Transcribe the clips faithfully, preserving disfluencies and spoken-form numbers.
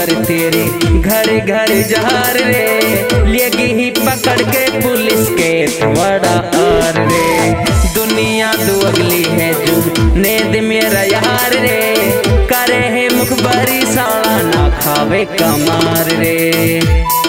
मुखबर तेरे घर घर जहर रे, लेगी ही पकड़ के पुलिस के बड़ा आर रे। दुनिया दो अगली है जो नेद मेरा यार रे, करे है मुखबरी साला ना खावे कमार रे।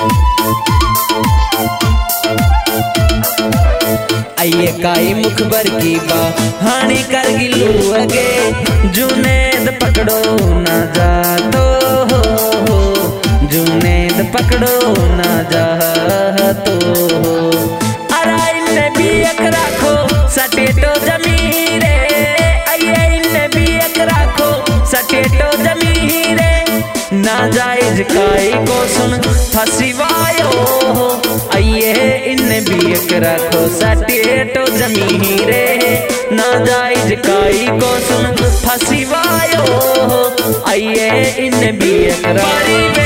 आइए काई मुखबर की बा हानि कर गिलू अगे, जुनेद पकड़ो ना जा तो हो, जुनेद पकड़ो ना जा तो हो। अरे इन्हें भी एक राखो सटेटो जमीरे, आइए इन्हें भी एक राखो सटेटो जमीरे। नाजायज काई को सुन फसीवायो, आइए इन्हें भी एक रखो सटेटो जमीरे। नाजायज काई को सुन फसीवायो, आइए इन्हें भी एक रखो।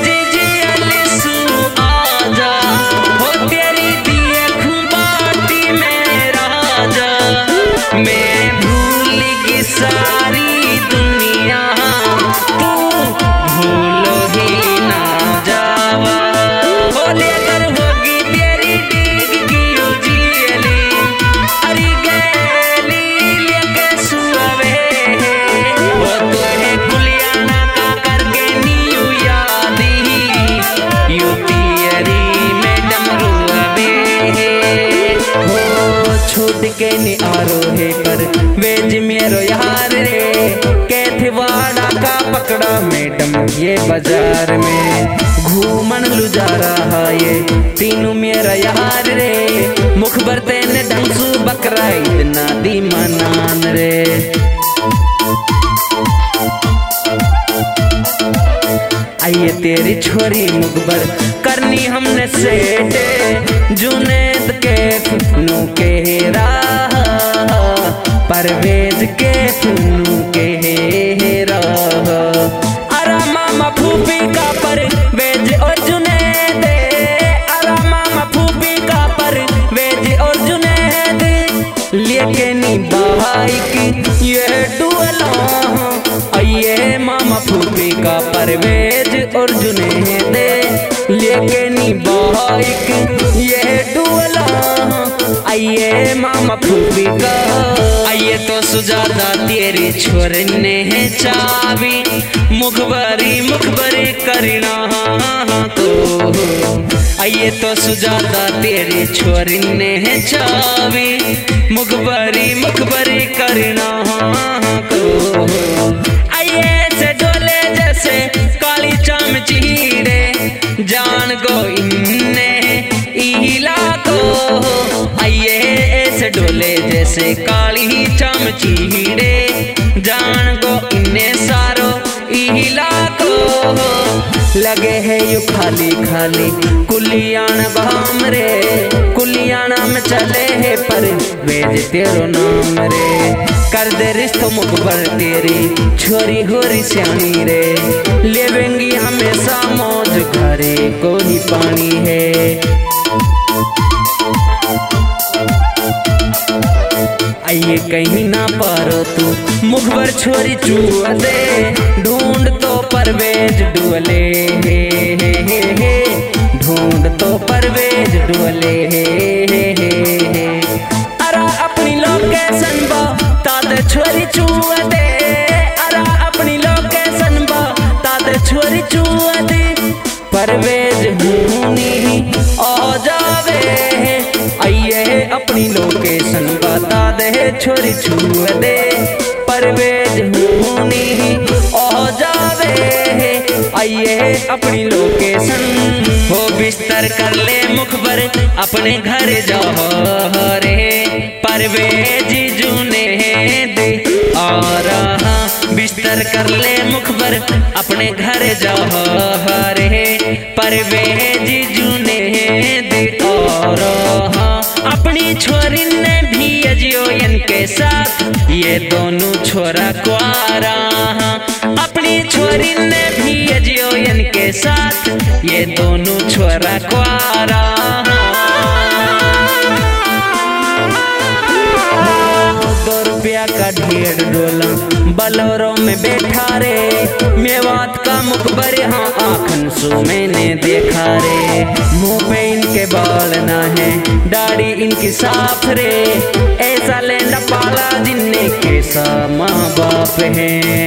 सारी दुनिया तू भूलो ही ना जावा, बोले कर होगी तेरी डीग की उजियली। अरे गली लेके सुआवे वो तो है कुलियाना का करके नीयू यादी, यू तेरी मैडम रुआवे हो। छूट के नी आरो है कर वेज मेरो यार रे, कैथवाड़ा का पकड़ा मैडम ये बाजार में। घूमन लुजा रहा ये तीनों मेरा यार रे, मुखबर तेने ढंसू बकरा इतना दी मनान रे। आइए तेरी छोरी मुखबर करनी हमने सेटे, जुनेद के फुनू के हेरा, परवेज के फुनू के हेरा। अरे मामा फूफी का परवेज और जुनेद, अरे मामा फूफी का परवेज और जुनेद, लेके नी बाइक ये डुअला। आइए मामा फूफी का परवेज और जुनेद, लेके नी बाइक ये डुअला। आइए मामा फूफी का, आइए तो सुजाता तेरी छोरने है चाबी, मुखबरी मुखबरी करना तो। आइए तो सुजाता तेरी छोरने है चाबी, मुखबरी मुखबरी करना को। आइए से डोले जैसे काली चमचीरे, जान गो इन्ने इला को। आइए ऐसे डोले जैसे काली चमचीरे, जान गो इन्ने सारो इला को। लगे है यू खाली खाली कुलियान बाम रे, कुलियाना में चले है पर वेज तेरो नाम रे। कर दे रिश्तो मुखबर तेरी छोरी होरी श्यानी रे, लेवेंगी हमेशा मौज घरे को ही पानी है। आइए कहीं ना पारो तू मुखबर छोरी चूआ दे, ढूंढ तो परवेज डुअले हे हे हे हे, ढूंढ तो परवेज डुअले हे हे हे हे। अरे अपनी लोकेशन बता दे छोरी चूआ दे, अरे अपनी लोकेशन बता दे छोरी चूआ दे। परवेज हूनी आ जावे, आइए अपनी लोकेशन बता दे छोरी छुआ दे। परवेज हूनी आ जावे, आइए अपनी लोकेशन हो। बिस्तर कर ले मुखबर अपने घर जाओ रे, परवेज जूने दे आ रहा। बिस्तर कर ले मुखबर अपने घर जाओ रे, परवेज जूने दे आ रहा। अपनी छोरी ने भी अजियो इनके साथ, ये दोनों छोरा कुआरा। अपनी छोरी ने भी अजियो इनके साथ, ये दोनों छोरा कुआरा। दो रुपया का ढेर डोला बलोरों में बैठा रे, मेवात का मुखबर यहाँ आँखन सो मैंने देखा रे। मुँह पे इनके बाल ना है, दाढ़ी इनकी साफ रे, ऐसा लेंडा पाला जिन्ने कैसा माँ बाप है।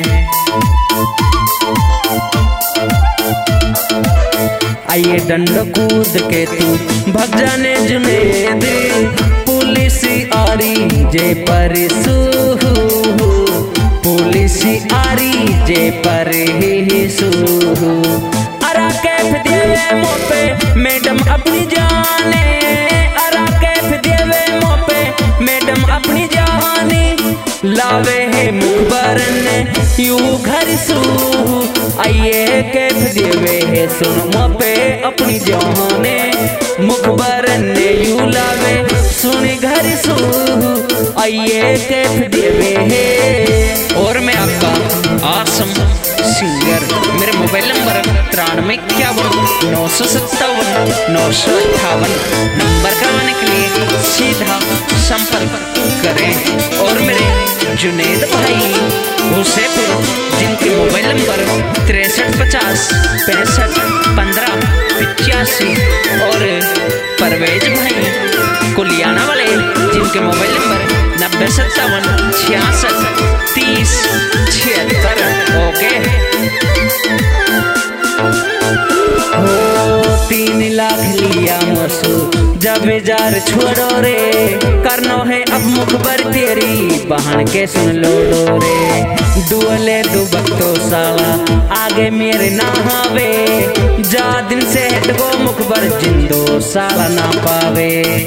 आइए डंड कूद के तू भग जाने जुनेद, पुलिस आरी जे पर सूहू, पुलिस आरी जे पर ही सूहू। अरा कैफ देवे मुँह पे मैडम अपनी जाने, अरा कैफ देवे मुँह पे मैडम अपनी जाने, लावे है मुखबरन यू घर सूहू। आइए कैफ देवे है सुन मुँह पे अपनी जाने, मुखबरन यू लावे सुन घर सूहू। आइए कैफ देवे है। और मैं आपका आसम सिंगर, मेरे मोबाइल नंबर तिरानवे इक्यावन नौ सौ सत्तावन नौ सौ अट्ठावन नंबर करवाने के लिए सीधा संपर्क करें। और मेरे जुनेद भाई हुसैपुर, जिनके मोबाइल नंबर तिरसठ पचास पैंसठ पंद्रह पिचासी, और परवेज भाई कुलियाना वाले, जिनके मोबाइल नंबर नब्बे सत्तावन छियासठ तीस छिहत्तर। ओके हो तीन लाख लिया मसू जब जार छोड़ो रे, करनो है अब मुखबर तेरी बहन के सुन लो रे। दुअले दुबक्तो साला आगे मेरे ना हावे, जा दिन से हटगो मुखबर जिंदो साला ना पावे।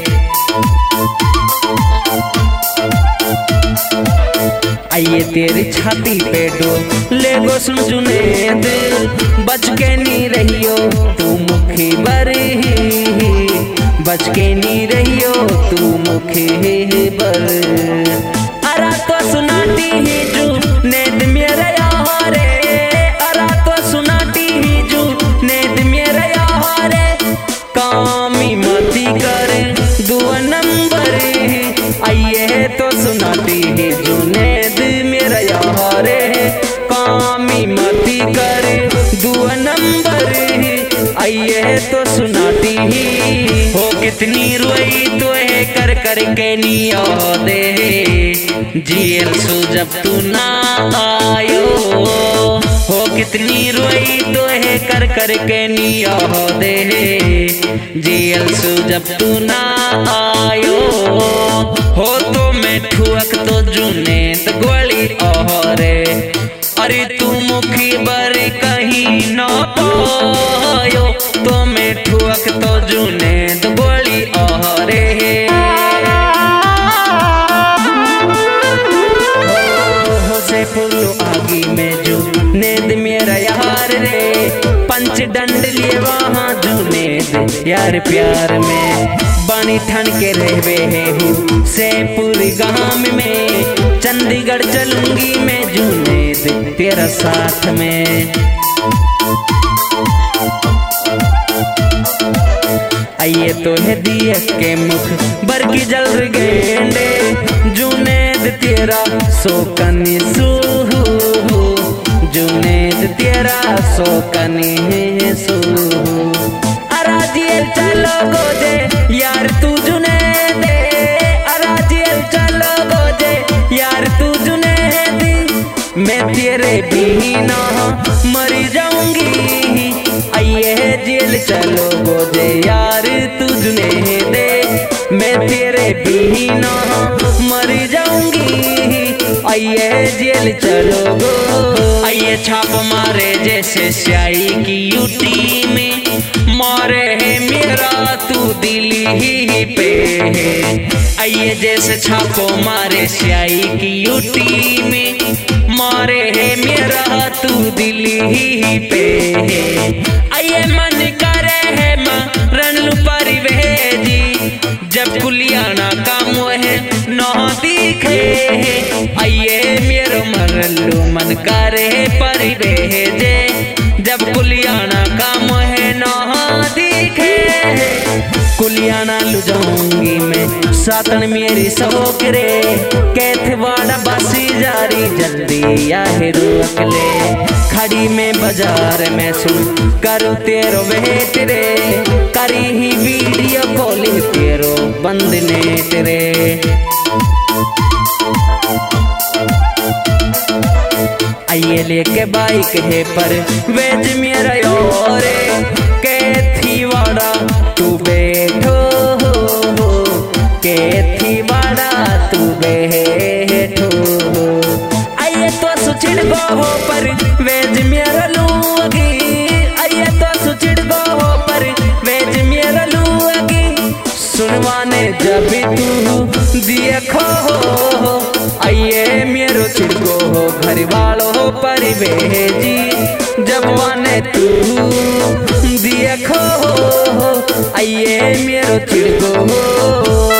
आइए तेरी छाती पे डो ले गो सुन जुनेद, बच के नहीं रहियो तू मुखी बर ही, बच के नहीं रहियो तू मुखी बर। अरा तो सुनाती ही जुनेद मेरा यारे, अरा तो सुनाती ही जुनेद मेरा यारे, कामी मती कर दुआ नंबर। आइए तो सुनाती ही जुनेद मेरा यारे, कामी मती कर दुआ नंबर। आइए तो सुनाती ही हो कितनी रोई तो है कर कर के निया दे, जेल सो जब तू ना आयो। हो कितनी रोई तो है कर कर के निया दे, जेल सो जब तू ना आयो। हो तो मैं ठुअक तो जुनेद गोली ओहरे, अरे तू मुखी बर कहीं ना पायो, तो मैं ठुअक तो जुनेद गोली ओहरे। हो से फुल्लो आगी में जुनेद मेरा यार रे, पंच डंड लिए वहाँ जुनेद यार प्यार में। बानी ठन के रहवे है हूँ से पूरी गाँव में, चंडीगढ़ चलूंगी मैं जुनेद तेरा साथ में। आइए तो है दिए के मुख बरकी जल गेंडे, जुनेद तेरा सोकनी सूहू, जुनेद तेरा सोकनी है सूहू। अरा जेल चलो गोजे यार तू जुनेद, अरा जेल चलो गोजे यार तू जुनेद, मैं तेरे बिना मर जाऊंगी। आइए जेल चलो गोजे यार तू जुनेद, मैं तेरे बिना मर जाऊंगी। आइए जेल चलो गो, आइए छाप मारे जैसे स्याही की यूटी में, मारे है मेरा तू दिल्ली ही पे है। आइए जैसे छापो मारे स्याही की यूटी में, मारे है मेरा तू दिल्ली ही पे है। आइए मन करे है मरण लू परिवेजी, जब कुलियाना का मुँह न दिखे। आइए मेरो मरण लू मन करे परिवेजे, जब कुलियाना का मुँह न दिखे। कुलियाना लु जाऊंगी मैं सातन मेरी शौक रे कैथवाड़ा बासी जारी जल्दी आहे रुकले खड़ी में बाजार में सुन करो तेरो वेट रे करी ही वीडियो कॉलिंग तेरो बंद नेट रे आइए लेके बाइक है पर वेज मेरा योरे कैथी वाड़ा तू बैठो हो हो कैथी वाड़ा तू बैठो हो आइए तो सुचिड़ गो हो पर वेज मेरा लूगी आइए तो सुचिड़ गो हो पर वेज मेरा लूगी सुनवाने जब तू देखो हो आइए मेरो चिड़को हो घर वालों हो पर भेजी जब वाने तू देखो हो आइए मेरो चिड़को हो।